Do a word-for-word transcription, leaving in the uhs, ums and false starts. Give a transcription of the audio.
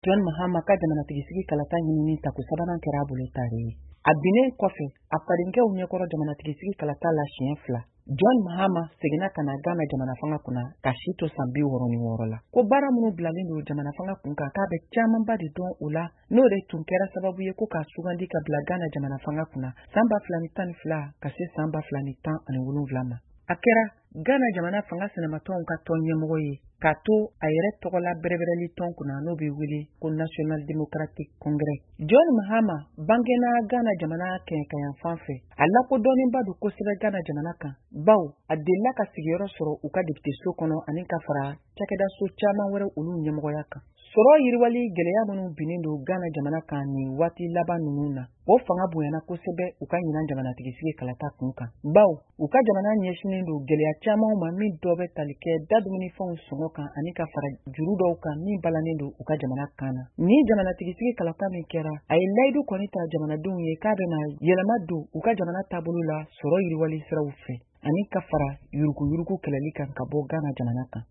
John Mahama ka jamanatigisi kalata ɲinini ta ko sabanan kɛra a bolo tare ye. A binnen kɔfɛ a fadenkɛw ɲɛkɔrɔ jamanatigisi kalata la siɲɛ fila. John Mahama seginna ka na Ghana jamana fanga kunna ka si to san bi wɔɔrɔ ni wɔɔrɔ la. Ko baara minnu bilalen don jamana fanga kun kan k'a bɛ camanba de dɔn o la n'o de tun kɛra sababu ye ko k'a sugandi ka bila Ghana jamana fanga kunna san ba fila ni tan ni fila ka se san ba fila ni tan ani wolonwula ma. A kɛra Ghana jamana fanga sɛnɛmatɔnw ka tɔn ɲɛmɔgɔ ye k'a to a yɛrɛ tɔgɔla bɛrɛbɛrɛli tɔn kunna n'o bɛ wele ko National Democratic Congress. John Mahama bangena Ghana jamana kɛɲɛkayan fan fɛ. A lakodɔnnenba don kosɛbɛ Ghana jamana kan. Baw a delila ka sigiyɔrɔ sɔrɔ u ka député-so kɔnɔ ani ka fara cakɛdaso caman wɛrɛ olu ɲɛmɔgɔya kan. Sɔrɔ yiriwali gɛlɛya minnu binnen don Ghana jamana kan nin waati laban ninnu na, o fanga bonyana kosɛbɛ u ka ɲinan jamanatigisi kalata kun kan. Baw u ka jamana ɲɛsinen don gɛlɛya caman ma min dɔ bɛ tali kɛ dadumunifɛnw sɔngɔ kan ani ka fara juru dɔw kan min balannen don u ka jamana kan na. Ni jamanatigisi kalata min kɛra, a ye layidu kɔni ta jamanadenw ye k'a bɛna yɛlɛma don u ka jamana taabolo la sɔrɔ yiriwali siraw fɛ ani ka fara yurugu yurugu kɛlɛli kan ka bɔ Ghana jamana kan.